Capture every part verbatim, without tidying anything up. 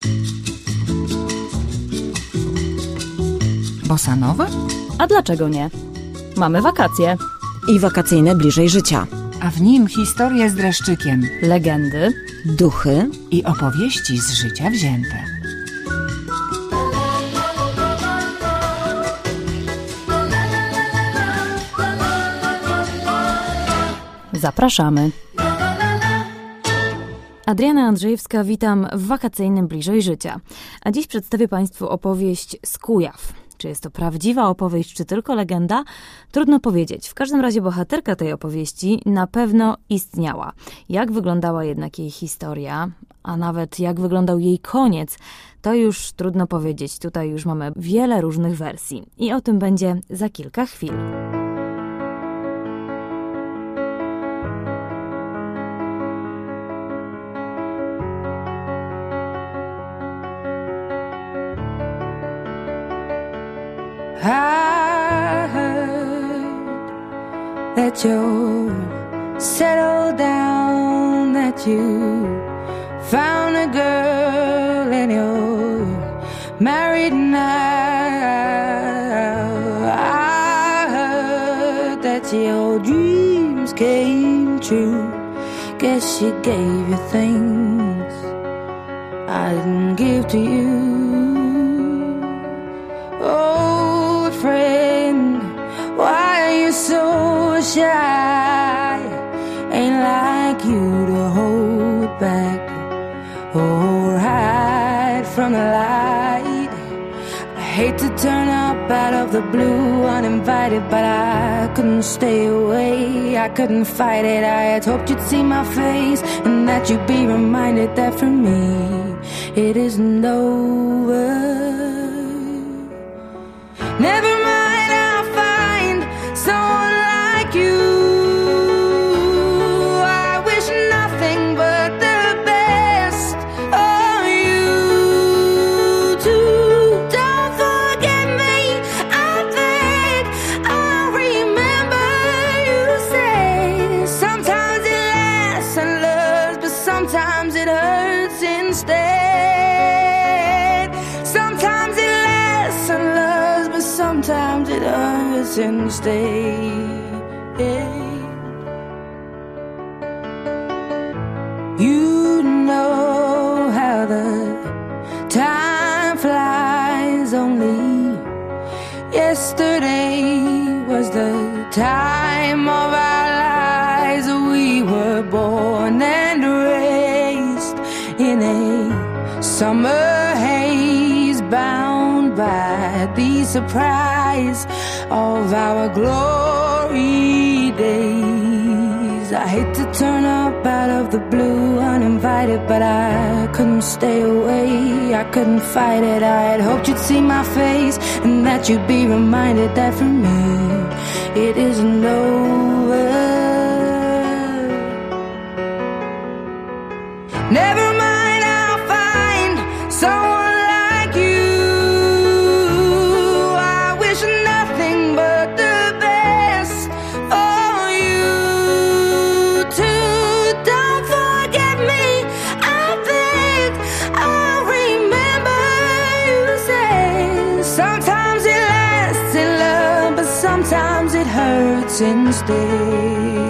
Bossa Nova? A dlaczego nie? Mamy wakacje. I wakacyjne bliżej życia. A w nim historie z dreszczykiem, Legendy. Duchy. i opowieści z życia wzięte. Zapraszamy. Adriana Andrzejewska, witam w wakacyjnym Bliżej Życia. A dziś przedstawię Państwu opowieść z Kujaw. Czy jest to prawdziwa opowieść, czy tylko legenda? Trudno powiedzieć. W każdym razie bohaterka tej opowieści na pewno istniała. Jak wyglądała jednak jej historia, a nawet jak wyglądał jej koniec, to już trudno powiedzieć. Tutaj już mamy wiele różnych wersji. I o tym będzie za kilka chwil. I heard that you're settled down, that you found a girl and you're married now. I heard that your dreams came true. Guess she gave you things I didn't give to you. Oh, friend, why are you so shy? Ain't like you to hold back or hide from the light. I hate to turn up out of the blue uninvited, but I couldn't stay away, I couldn't fight it. I had hoped you'd see my face and that you'd be reminded that for me it isn't over. Never mind, I'll find someone like you. I wish nothing but the best of you too. Don't forget me, I think I'll remember you say sometimes it lasts and loves, but sometimes it hurts instead. Sometimes it lasts and loves, but sometimes it hurts instead. You know how the time flies. Only yesterday was the time of our lives. We were born and raised in a summer haze, bound by the surprise of our glory days. I hate to turn up out of the blue uninvited, but I couldn't stay away, I couldn't fight it. I had hoped you'd see my face and that you'd be reminded that for me it isn't over. Never mind, I'll find someone like you. I wish nothing but the best for you too. Don't forget me, I think I'll remember you say sometimes it lasts in love, but sometimes it hurts instead.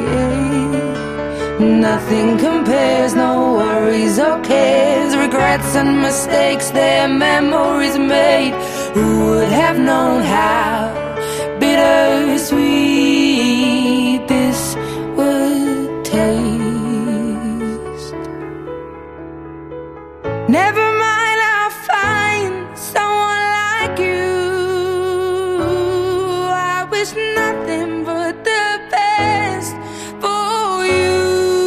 Nothing compares, no worries or cares, regrets and mistakes, their memories made. Who would have known how bittersweet this would taste? Never mind, I'll find someone like you. I wish nothing but the best for you.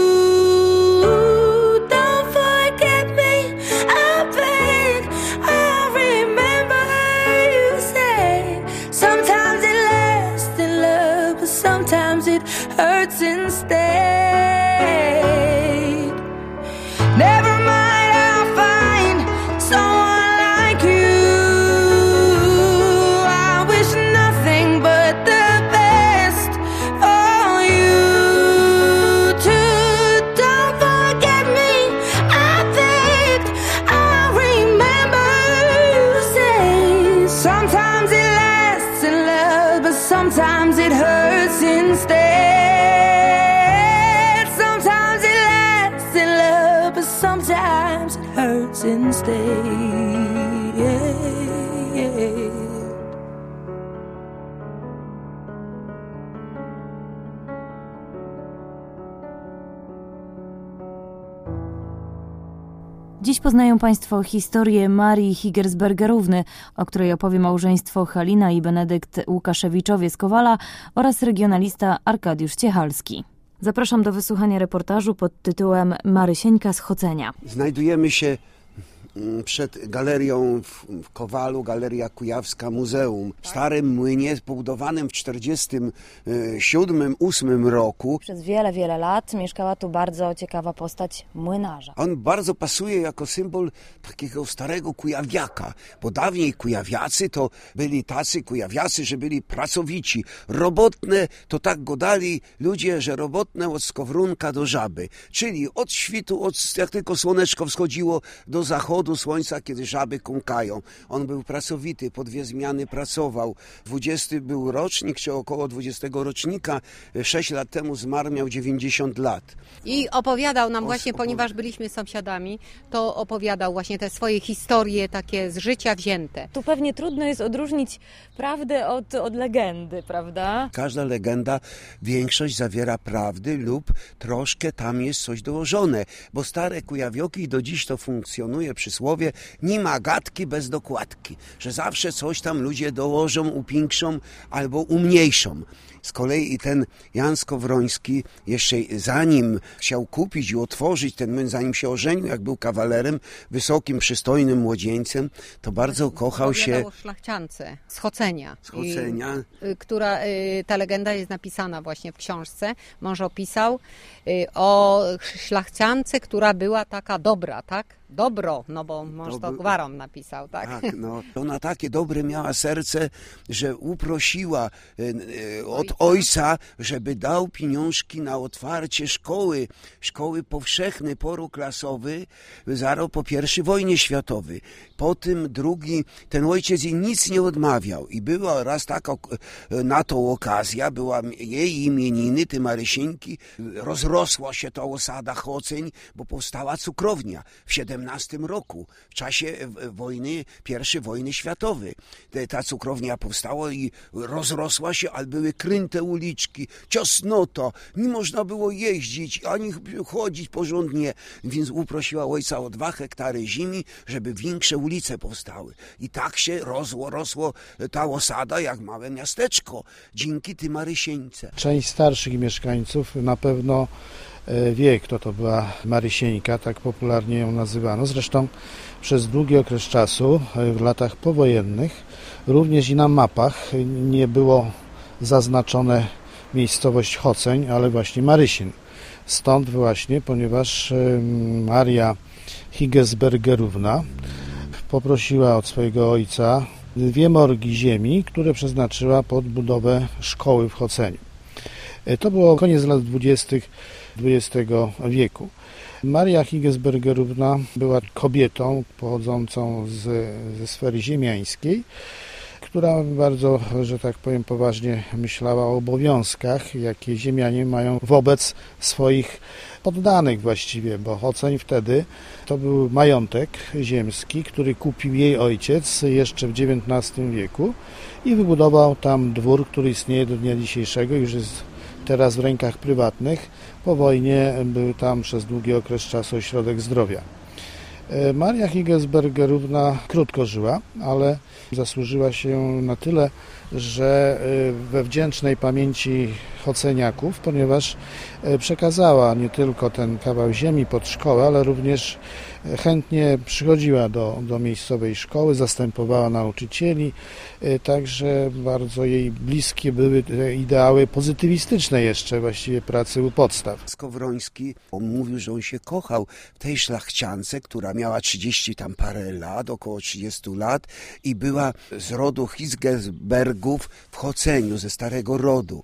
Don't forget me, I think I'll remember you said sometimes it lasts in love, but sometimes it hurts instead. Never mind, I'll find hurts instead. Dziś poznają Państwo historię Marii Higersbergerówny, o której opowie małżeństwo Halina i Benedykt Łukaszewiczowie z Kowala oraz regionalista Arkadiusz Ciechalski. Zapraszam do wysłuchania reportażu pod tytułem Marysieńka z Chocenia. Znajdujemy się przed galerią w Kowalu, Galeria Kujawska Muzeum. W starym młynie pobudowanym w czterdziestym siódmym ósmym roku. Przez wiele, wiele lat mieszkała tu bardzo ciekawa postać młynarza. On bardzo pasuje jako symbol takiego starego kujawiaka, bo dawniej kujawiacy to byli tacy kujawiacy, że byli pracowici. Robotne to tak go dali ludzie, że robotne od skowrunka do żaby. Czyli od świtu, od, jak tylko słoneczko wschodziło, do zachodu słońca, kiedy żaby kąkają. On był pracowity, po dwie zmiany pracował. dwudziesty był rocznik, czy około dwudziestego rocznika. Sześć lat temu zmarł, miał dziewięćdziesiąt lat. I opowiadał nam właśnie, ponieważ byliśmy sąsiadami, to opowiadał właśnie te swoje historie takie z życia wzięte. Tu pewnie trudno jest odróżnić prawdę od, od legendy, prawda? Każda legenda, większość zawiera prawdy lub troszkę tam jest coś dołożone, bo stare kujawioki do dziś to funkcjonuje przysłowie, nie ma gadki bez dokładki, że zawsze coś tam ludzie dołożą, upiększą albo umniejszą. Z kolei ten Jan Skowroński jeszcze zanim chciał kupić i otworzyć ten młyn, zanim się ożenił, jak był kawalerem, wysokim, przystojnym młodzieńcem, to bardzo kochał się o szlachciance z Chocenia. Z Chocenia. I, która, ta legenda jest napisana właśnie w książce. Mąż opisał o szlachciance, która była taka dobra, tak? Dobro, no bo mąż to gwarą napisał, tak? Tak, no. Ona takie dobre miała serce, że uprosiła e, od ojca, żeby dał pieniążki na otwarcie szkoły, szkoły powszechnej, poruklasowy, zaraz po pierwszej wojnie światowej. Po tym drugi, ten ojciec jej nic nie odmawiał i była raz taka na tą okazja, była jej imieniny, ty Marysieńki, rozrosła się ta osada Choceń, bo powstała cukrownia w siedemnastym roku, w czasie wojny, pierwszej wojny światowej. Ta cukrownia powstała i rozrosła się, ale były kręte uliczki, ciasnota, nie można było jeździć, ani chodzić porządnie, więc uprosiła ojca o dwa hektary ziemi, żeby większe ulice powstały. I tak się rosło, rosło ta osada jak małe miasteczko, dzięki tej Marysieńce. Część starszych mieszkańców na pewno wie, kto to była Marysieńka, tak popularnie ją nazywano. Zresztą przez długi okres czasu, w latach powojennych, również i na mapach nie było zaznaczone miejscowość Choceń, ale właśnie Marysien. Stąd właśnie, ponieważ Maria Higersbergerówna poprosiła od swojego ojca dwie morgi ziemi, które przeznaczyła pod budowę szkoły w Choceniu. To było koniec lat dwudziestych dwudziestego wieku. Maria Higersbergerówna była kobietą pochodzącą z, ze sfery ziemiańskiej, która bardzo, że tak powiem, poważnie myślała o obowiązkach, jakie ziemianie mają wobec swoich poddanych właściwie, bo Choceń wtedy to był majątek ziemski, który kupił jej ojciec jeszcze w dziewiętnastym wieku i wybudował tam dwór, który istnieje do dnia dzisiejszego, już jest teraz w rękach prywatnych. Po wojnie był tam przez długi okres czasu ośrodek zdrowia. Maria Higersbergerówna krótko żyła, ale zasłużyła się na tyle, że we wdzięcznej pamięci choceniaków, ponieważ przekazała nie tylko ten kawał ziemi pod szkołę, ale również chętnie przychodziła do, do miejscowej szkoły, zastępowała nauczycieli, także bardzo jej bliskie były te ideały pozytywistyczne jeszcze właściwie pracy u podstaw. Skowroński mówił, że on się kochał w tej szlachciance, która miała trzydzieści tam parę lat, około trzydziestu lat i była z rodu Higersbergów w Choceniu, ze starego rodu.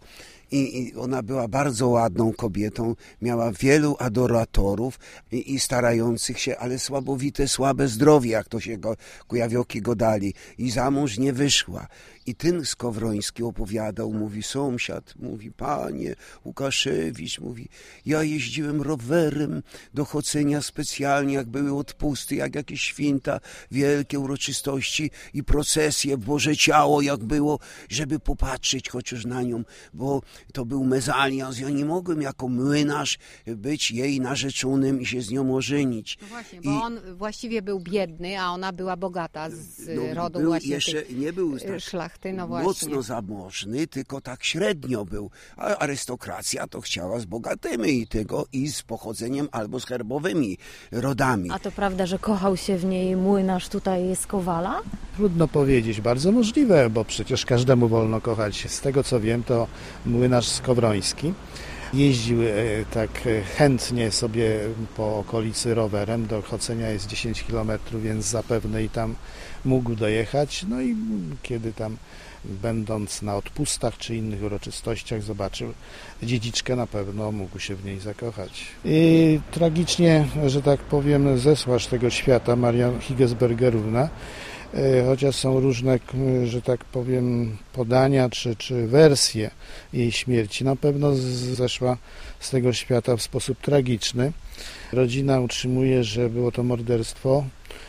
I, i ona była bardzo ładną kobietą, miała wielu adoratorów i, i starających się, ale słabowite, słabe zdrowie, jak to się go, Kujawioki go dali. I za mąż nie wyszła. I ten Skowroński opowiadał, mówi sąsiad, mówi panie Łukaszewicz, mówi ja jeździłem rowerem do Chocenia specjalnie, jak były odpusty, jak jakieś święta, wielkie uroczystości i procesje, Boże Ciało jak było, żeby popatrzeć chociaż na nią, bo to był mezalians, ja nie mogłem jako młynarz być jej narzeczonym i się z nią ożenić. No właśnie, bo I, on właściwie był biedny, a ona była bogata z no, rodu był właśnie jeszcze, tych nie był tak szlachty. No właśnie. Mocno zamożny, tylko tak średnio był. A arystokracja to chciała z bogatymi i tego i z pochodzeniem albo z herbowymi rodami. A to prawda, że kochał się w niej młynarz tutaj z Kowala? Trudno powiedzieć, bardzo możliwe, bo przecież każdemu wolno kochać. Z tego co wiem, to młynarz Skowroński jeździł tak chętnie sobie po okolicy rowerem. Do Chocenia jest dziesięć kilometrów, więc zapewne i tam mógł dojechać. No i kiedy tam będąc na odpustach czy innych uroczystościach zobaczył dziedziczkę, na pewno mógł się w niej zakochać. I tragicznie, że tak powiem, zesła z tego świata Maria Higesbergerówna, chociaż są różne, że tak powiem, podania czy, czy wersje jej śmierci. Na pewno zeszła z tego świata w sposób tragiczny. Rodzina utrzymuje, że było to morderstwo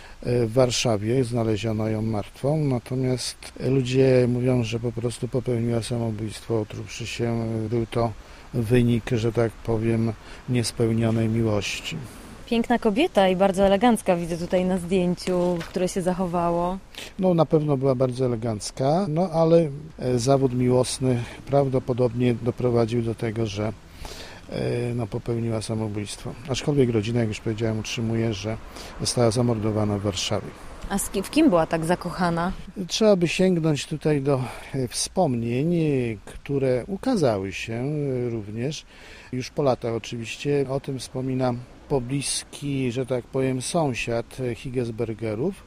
w Warszawie, znaleziono ją martwą, natomiast ludzie mówią, że po prostu popełniła samobójstwo, otrupszy się. Był to wynik, że tak powiem, niespełnionej miłości. Piękna kobieta i bardzo elegancka, widzę tutaj na zdjęciu, które się zachowało. No na pewno była bardzo elegancka, no ale zawód miłosny prawdopodobnie doprowadził do tego, że no, popełniła samobójstwo. Aczkolwiek rodzina, jak już powiedziałem, utrzymuje, że została zamordowana w Warszawie. A z kim, w kim była tak zakochana? Trzeba by sięgnąć tutaj do wspomnień, które ukazały się również już po latach oczywiście. O tym wspomina pobliski, że tak powiem, sąsiad Higesbergerów,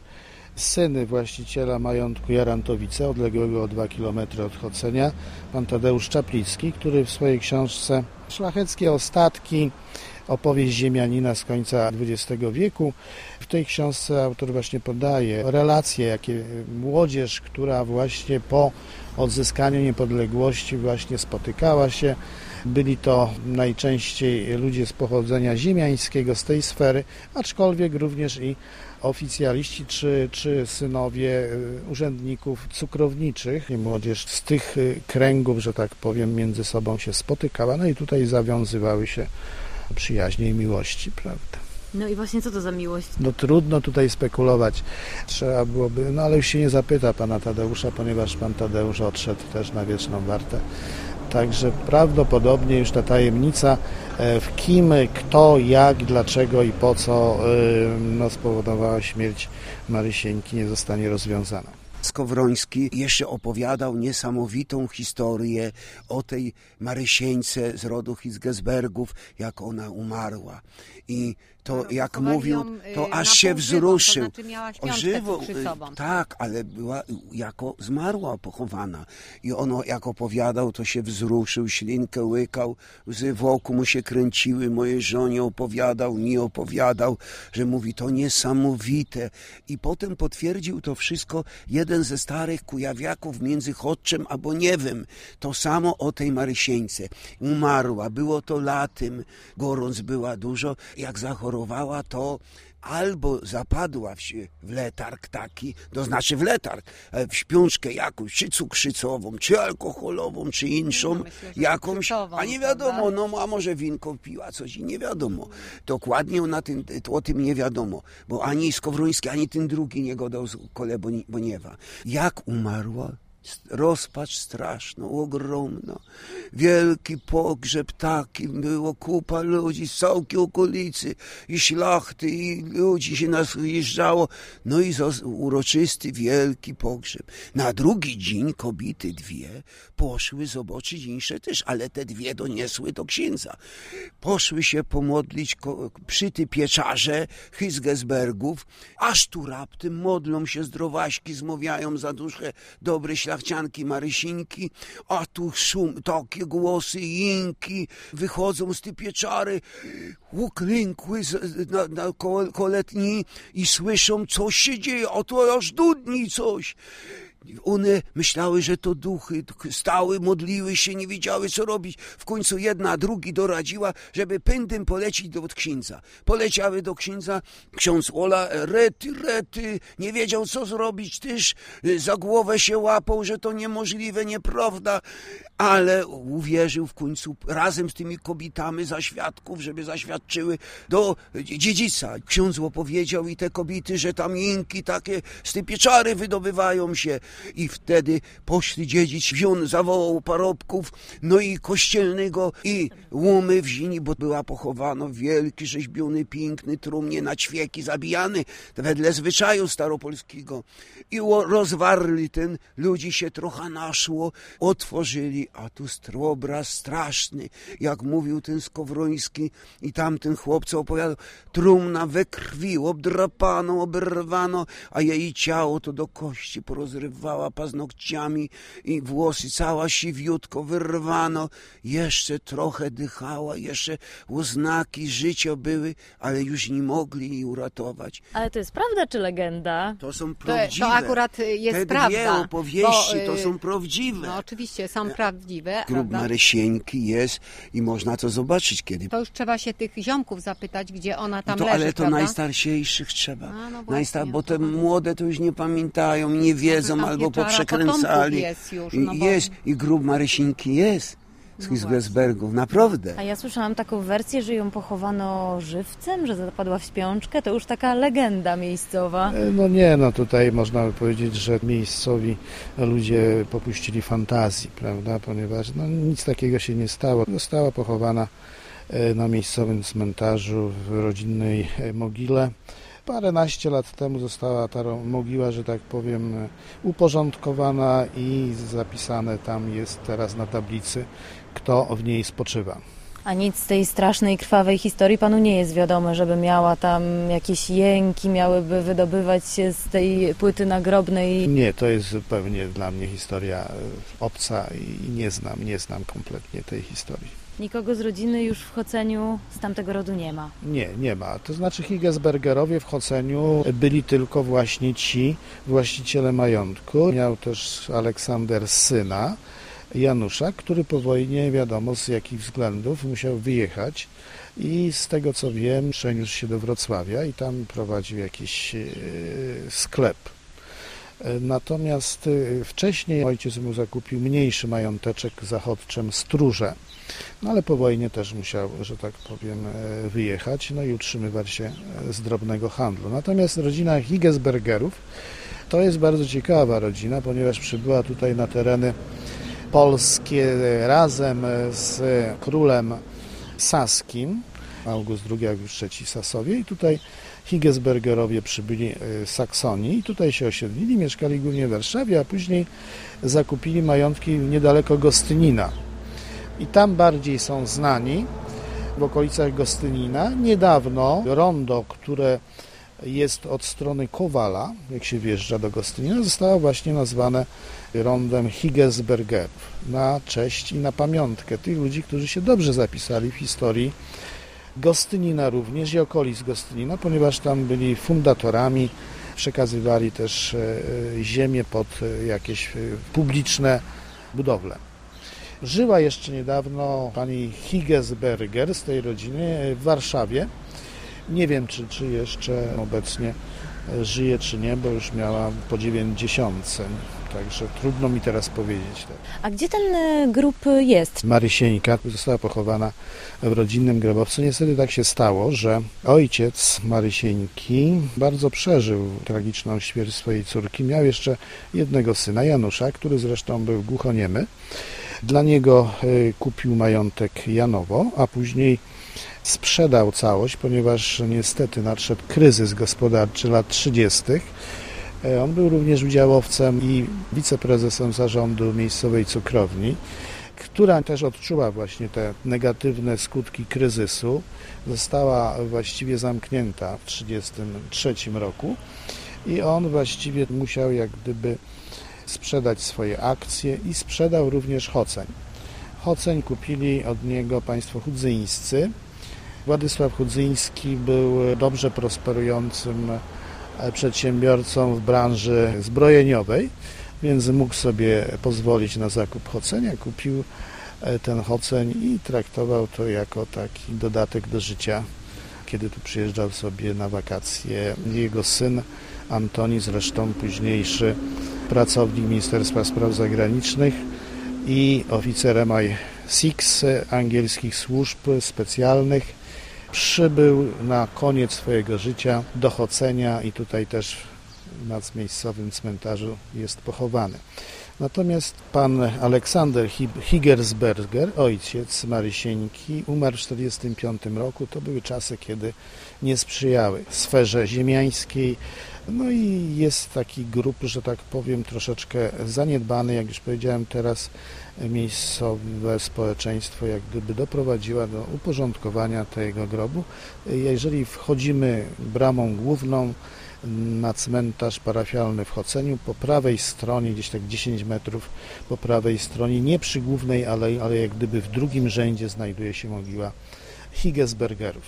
syn właściciela majątku Jarantowice, odległego o dwa kilometry od Chocenia, pan Tadeusz Czaplicki, który w swojej książce Szlacheckie ostatki, opowieść ziemianina z końca dwudziestego wieku. W tej książce autor właśnie podaje relacje, jakie młodzież, która właśnie po odzyskaniu niepodległości właśnie spotykała się. Byli to najczęściej ludzie z pochodzenia ziemiańskiego, z tej sfery, aczkolwiek również i oficjaliści czy, czy synowie urzędników cukrowniczych. I młodzież z tych kręgów, że tak powiem, między sobą się spotykała, no i tutaj zawiązywały się przyjaźnie i miłości, prawda? No i właśnie co to za miłość? No trudno tutaj spekulować. Trzeba byłoby, no ale już się nie zapyta pana Tadeusza, ponieważ pan Tadeusz odszedł też na wieczną wartę. Także prawdopodobnie już ta tajemnica, w kim, kto, jak, dlaczego i po co no, spowodowała śmierć Marysieńki, nie zostanie rozwiązana. Skowroński jeszcze opowiadał niesamowitą historię o tej Marysieńce z rodu Higesbergów, jak ona umarła. I to, jak mówił, to aż się wzruszył. To znaczy miała O żywo, przy sobą. tak, ale była jako zmarła, pochowana. I ono, jak opowiadał, to się wzruszył, ślinkę łykał, łzy wokół mu się kręciły, mojej żonie opowiadał, nie opowiadał, że mówi, to niesamowite. I potem potwierdził to wszystko jeden ze starych kujawiaków między Chodczem a Boniewem. To samo o tej Marysieńce. Umarła, było to latem, gorąc była dużo, jak zachorowała, to albo zapadła w, w letarg taki, to znaczy w letarg, w śpiączkę jakąś, czy cukrzycową, czy alkoholową, czy inszą, no, myślę, jakąś, a nie wiadomo, no a może winko piła, coś i nie wiadomo. Dokładnie na tym, o tym nie wiadomo, bo ani Skowroński, ani ten drugi nie godał z Kole Boniewa. Jak umarła? Rozpacz straszna, ogromna. Wielki pogrzeb taki, było kupa ludzi z całej okolicy i szlachty i ludzi się nas wyjeżdżało. No i uroczysty wielki pogrzeb. Na drugi dzień kobiety dwie poszły zobaczyć insze też, ale te dwie doniesły do księdza. Poszły się pomodlić przy ty pieczarze Higesbergów, aż tu raptem modlą się zdrowaśki, zmawiają za duszę dobry ślad. szlachcianki Marysinki, a tu szum, takie głosy, jęki, wychodzą z tej pieczary, uklękły na, na koletni i słyszą, co się dzieje, a to aż dudni coś. One myślały, że to duchy, stały, modliły się, nie wiedziały, co robić. W końcu jedna drugi doradziła, żeby pędem polecić do księdza. Poleciały do księdza, ksiądz Ola, rety, rety, nie wiedział, co zrobić, też za głowę się łapał, że to niemożliwe, nieprawda, ale uwierzył w końcu razem z tymi kobietami za świadków, żeby zaświadczyły do dziedzica. Ksiądz opowiedział i te kobiety, że tam jęki takie z tej pieczary wydobywają się. I wtedy poszli dziedzic, wziął, zawołał parobków, no i kościelnego i łomy wzięli, bo była pochowano wielki, rzeźbiony, piękny trumnie na ćwieki zabijany, wedle zwyczaju staropolskiego. I rozwarli ten, ludzi się trochę naszło, otworzyli, a tu strobraz straszny, jak mówił ten Skowroński i tamten chłopca opowiadał, trumna we krwi, obdrapano, oberwano, a jej ciało to do kości porozrywano, paznokciami i włosy cała siwiutko wyrwano, jeszcze trochę dychała, jeszcze oznaki życia były, ale już nie mogli jej uratować. Ale to jest prawda czy legenda? To są To, prawdziwe. to akurat jest Te prawda. dwie opowieści bo, to są prawdziwe. No oczywiście, są prawdziwe. Grób prawda? Marysieńki jest i można to zobaczyć kiedy. To już trzeba się tych ziomków zapytać, gdzie ona tam to, leży, ale to prawda? najstarszych trzeba. A, no właśnie, Najstar, bo o te to chodzi. młode to już nie pamiętają, nie wiedzą Tam albo pieczara poprzekręcali. potomków jest już, no bo- Jest i grób Marysinki jest z No Hisglesbergów, naprawdę. A ja słyszałam taką wersję, że ją pochowano żywcem, że zapadła w śpiączkę. To już taka legenda miejscowa. E, No nie, no tutaj można by powiedzieć, że miejscowi ludzie popuścili fantazji, prawda, ponieważ no, nic takiego się nie stało. Została pochowana e, na miejscowym cmentarzu w rodzinnej e, mogile. Paręnaście lat temu została ta ro- mogiła, że tak powiem, e, uporządkowana i zapisane tam jest teraz na tablicy, kto w niej spoczywa. A nic z tej strasznej, krwawej historii panu nie jest wiadome, żeby miała tam jakieś jęki, miałyby wydobywać się z tej płyty nagrobnej. Nie, to jest zupełnie dla mnie historia e, obca i nie znam, nie znam kompletnie tej historii. Nikogo z rodziny już w Choceniu z tamtego rodu nie ma. Nie, nie ma. To znaczy Higgesbergerowie w Choceniu byli tylko właśnie ci właściciele majątku. Miał też Aleksander syna, Janusza, który po wojnie, wiadomo z jakich względów, musiał wyjechać i z tego co wiem, przeniósł się do Wrocławia i tam prowadził jakiś e, sklep. E, Natomiast e, wcześniej ojciec mu zakupił mniejszy mająteczek za Chodczem Stróże. No ale po wojnie też musiał, że tak powiem, e, wyjechać, no i utrzymywać się e, z drobnego handlu. Natomiast rodzina Higgesbergerów to jest bardzo ciekawa rodzina, ponieważ przybyła tutaj na tereny polskie razem z królem saskim, August drugi, August trzeci Sasowie, i tutaj Higgesbergerowie przybyli z Saksonii i tutaj się osiedlili, mieszkali głównie w Warszawie, a później zakupili majątki niedaleko Gostynina. I tam bardziej są znani, w okolicach Gostynina. Niedawno rondo, które jest od strony Kowala, jak się wjeżdża do Gostynina, zostało właśnie nazwane rondem Higgesbergerów na cześć i na pamiątkę tych ludzi, którzy się dobrze zapisali w historii Gostynina również i okolic Gostynina, ponieważ tam byli fundatorami, przekazywali też ziemię pod jakieś publiczne budowle. Żyła jeszcze niedawno pani Higgesberger z tej rodziny w Warszawie. Nie wiem, czy, czy jeszcze obecnie żyje, czy nie, bo już miała po dziewięćdziesiątce, także trudno mi teraz powiedzieć. A gdzie ten e, grób jest? Marysieńka została pochowana w rodzinnym grobowcu. Niestety tak się stało, że ojciec Marysieńki bardzo przeżył tragiczną śmierć swojej córki. Miał jeszcze jednego syna, Janusza, który zresztą był głuchoniemy. Dla niego kupił majątek Janowo, a później sprzedał całość, ponieważ niestety nadszedł kryzys gospodarczy lat trzydziestych. On był również udziałowcem i wiceprezesem zarządu miejscowej cukrowni, która też odczuła właśnie te negatywne skutki kryzysu. Została właściwie zamknięta w tysiąc dziewięćset trzydziestym trzecim roku i on właściwie musiał jak gdyby sprzedać swoje akcje i sprzedał również Choceń. Choceń kupili od niego państwo chudzyńscy. Władysław Chudzyński był dobrze prosperującym przedsiębiorcą w branży zbrojeniowej, więc mógł sobie pozwolić na zakup Chocenia. Kupił ten Choceń i traktował to jako taki dodatek do życia, kiedy tu przyjeżdżał sobie na wakacje. Jego syn Antoni, zresztą późniejszy pracownik Ministerstwa Spraw Zagranicznych i oficer M I sześć angielskich służb specjalnych, przybył na koniec swojego życia do Chocenia i tutaj też na miejscowym cmentarzu jest pochowany. Natomiast pan Aleksander Higersberger, ojciec Marysieńki, umarł w tysiąc dziewięćset czterdziestym piątym roku. To były czasy, kiedy nie sprzyjały sferze ziemiańskiej. No i jest taki grup, że tak powiem, troszeczkę zaniedbany, jak już powiedziałem teraz, miejscowe społeczeństwo jak gdyby doprowadziła do uporządkowania tego grobu. Jeżeli wchodzimy bramą główną na cmentarz parafialny w Choceniu, po prawej stronie, gdzieś tak dziesięć metrów po prawej stronie, nie przy głównej alei, ale jak gdyby w drugim rzędzie znajduje się mogiła Higersbergerów.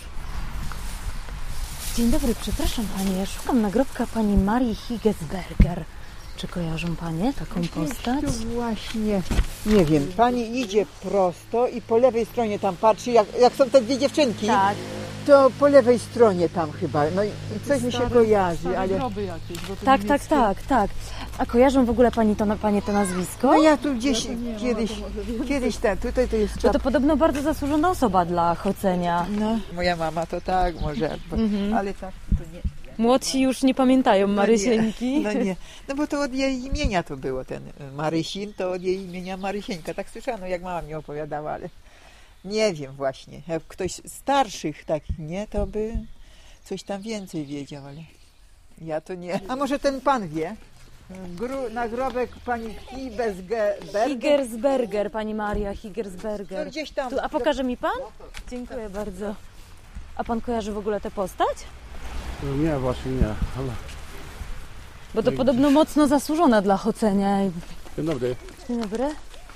Dzień dobry, przepraszam Pani, ja szukam nagrobka Pani Marii Higersberger. Czy kojarzą Panie taką postać? Tu właśnie, nie wiem, Pani idzie prosto i po lewej stronie tam patrzy, jak, jak są te dwie dziewczynki, Tak. to po lewej stronie tam chyba, no i coś mi się kojarzy, ale... Tak, tak, tak, tak. A kojarzą w ogóle Pani to, Panie to nazwisko? No ja tu gdzieś kiedyś, kiedyś tam, tutaj to jest... Bo to podobno bardzo zasłużona osoba dla Chocenia. No, moja mama to tak może, bo, Mhm. ale tak to nie. Młodsi już nie pamiętają Marysieńki. No nie, no nie, no bo to od jej imienia to było, ten Marysin, to od jej imienia Marysieńka, tak słyszano, jak mama mi opowiadała, ale nie wiem właśnie, jak ktoś starszych takich, nie, to by coś tam więcej wiedział, ale ja to nie. A może ten pan wie? Gru, nagrobek pani Higersberger. Higersberger, Pani Maria Higersberger. To gdzieś tam. Tu, a pokaże mi Pan? Dziękuję bardzo. A Pan kojarzy w ogóle tę postać? No nie, właśnie nie, ale... Bo to podobno mocno zasłużona dla Chocenia. Dzień dobry. Dzień dobry.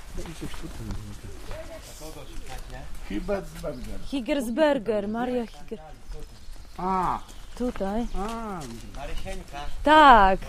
Higersberger. Higersberger, Maria Higer... A, Tutaj. a, Marysieńka. Tak.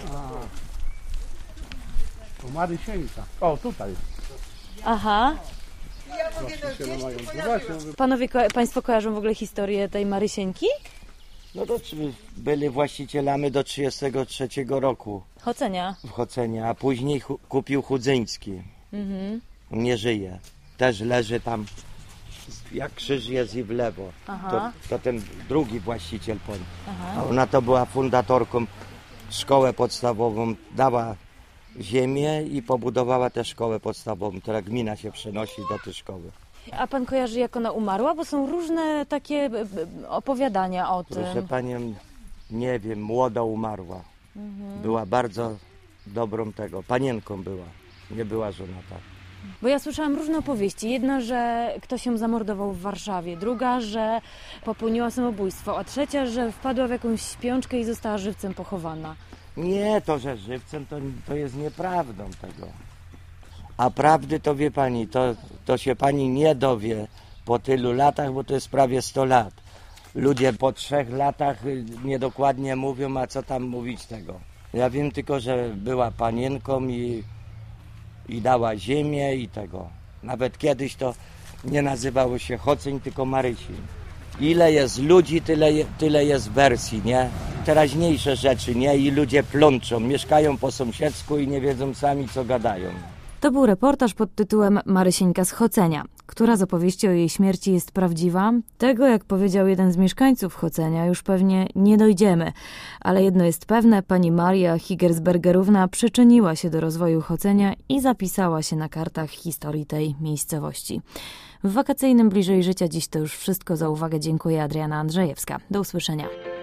to Marysieńka. O, tutaj. Aha. Ja mówię, no gdzieś tu No kojarzyłam. właśnie, Panowie, ko- Państwo kojarzą w ogóle historię tej Marysieńki? No to czy- byli właścicielami do trzydziestego trzeciego roku Chocenia. w Chocenie, a później hu- kupił Chudzyński. Mhm. Nie żyje. Też leży tam, jak krzyż jest i w lewo. Aha. To, to ten drugi właściciel po nim. Aha. A ona to była fundatorką, szkołę podstawową, dała ziemię i pobudowała tę szkołę podstawową. Teraz gmina się przenosi do tej szkoły. A Pan kojarzy, jak ona umarła? Bo są różne takie b- b- opowiadania o Proszę tym. Panią, nie wiem, młoda umarła. Była bardzo dobrą tego, panienką była. Nie była żonata. Bo ja słyszałam różne opowieści. Jedna, że ktoś ją zamordował w Warszawie, druga, że popełniła samobójstwo, a trzecia, że wpadła w jakąś śpiączkę i została żywcem pochowana. Nie, to, że żywcem, to, to jest nieprawdą tego. A prawdy to wie pani, to, to się pani nie dowie po tylu latach, bo to jest prawie sto lat. Ludzie po trzech latach y, niedokładnie mówią, a co tam mówić tego. Ja wiem tylko, że była panienką i, i dała ziemię i tego. Nawet kiedyś to nie nazywało się Choceń, tylko Marysin. Ile jest ludzi, tyle, je- tyle jest wersji, nie? Teraźniejsze rzeczy, nie? I ludzie plączą, mieszkają po sąsiedzku i nie wiedzą sami, co gadają. To był reportaż pod tytułem Marysieńka z Chocenia. Która z opowieści o jej śmierci jest prawdziwa? Tego, jak powiedział jeden z mieszkańców Chocenia, już pewnie nie dojdziemy. Ale jedno jest pewne, pani Maria Higersbergerówna przyczyniła się do rozwoju Chocenia i zapisała się na kartach historii tej miejscowości. W wakacyjnym Bliżej Życia dziś to już wszystko. Za uwagę dziękuję, Adriana Andrzejewska. Do usłyszenia.